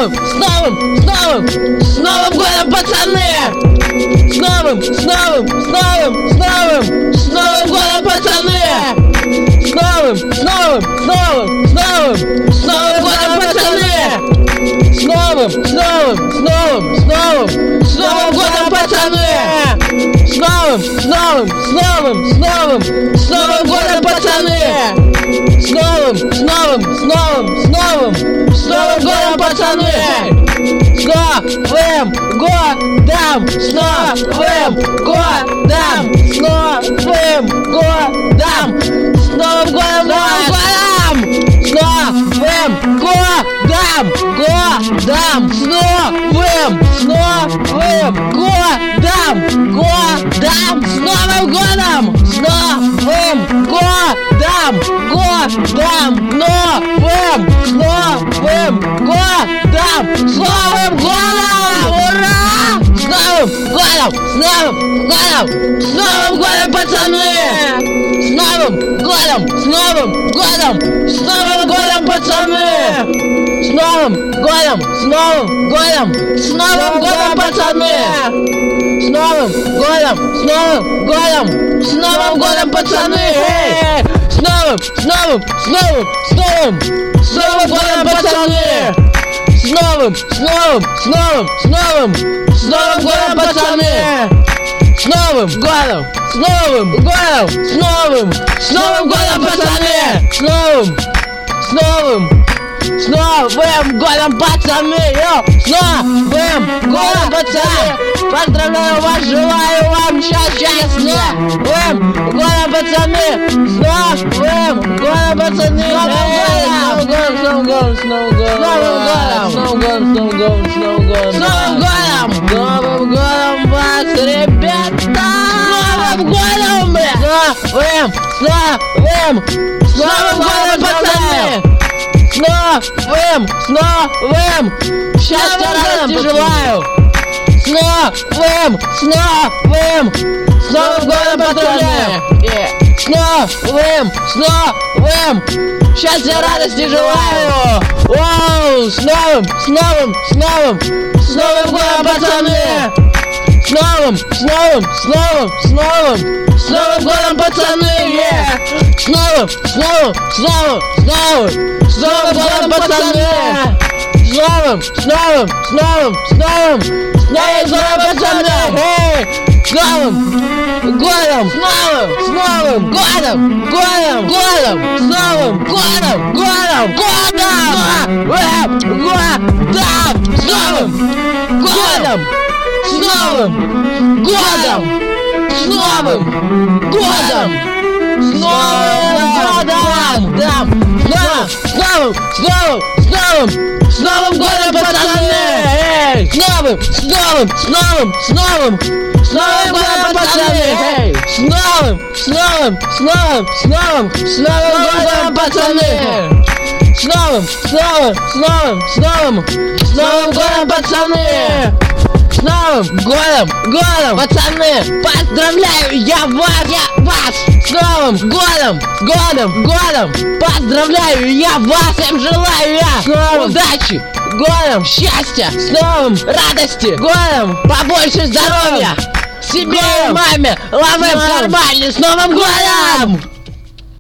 Новым годом, пацаны! С Новым годом, пацаны! С Новым годом, пацаны! С Новым годом, пацаны! С Новым годом, пацаны! С Новым годом, пацаны! С Новым годом! С Новым годом! С Новым годом! С Новым годом! С Новым годом! С Новым годом! С Новым годом! С Новым годом! С Новым годом! Ура! С Новым годом, пацаны! С Новым годом, пацаны! С Новым годом, пацаны! С Новым годом, пацаны! С Новым годом, пацаны! С Новым годом, пацаны! С Новым годом, пацаны! С Новым годом, пацаны! С Новым годом, пацаны! Поздравляю вас, желаю вам счастья! С Новым годом, пацаны! С Новым годом, пацаны! С Новым годом вас, ребята! С Новым годом, бля! С Новым годом, пацаны! С Новым! Счастья, радости желаю! С Новым годом, поздравляю! С Новым! Счастья, радости желаю! Оу! С Новым годом, пацаны! С Новым годом, пацаны! С Новым годом, пацаны! С Новым годом, пацаны! С Новым годом! С Новым годом! С Новым годом, пацаны! С Новым годом, пацаны! С Новым годом, пацаны! С Новым годом, пацаны! С Новым годом, пацаны! Поздравляю я вас! С Новым годом! Поздравляю я вас! Всем желаю я удачи! Годом счастья! С новым радости! Годом побольше здоровья! Себе и маме! Лавы в кармане! С Новым годом!